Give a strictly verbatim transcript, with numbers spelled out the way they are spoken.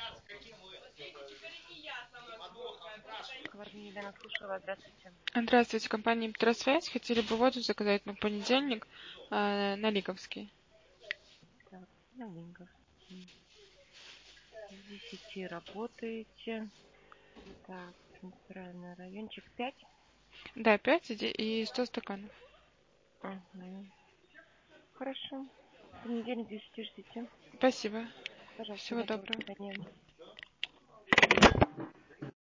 Квартира Елена слушала. Здравствуйте. Здравствуйте, компания Петросвязь. Хотели бы воду заказать на понедельник э, на Лиговский. Так, на Лиговский. С десяти работаете. Так, центральный райончик пять. Да, пять и сто стаканов. Угу. Хорошо. В понедельник десяти ждите. Спасибо. Пожалуйста, Всего доброго доброго. свидания.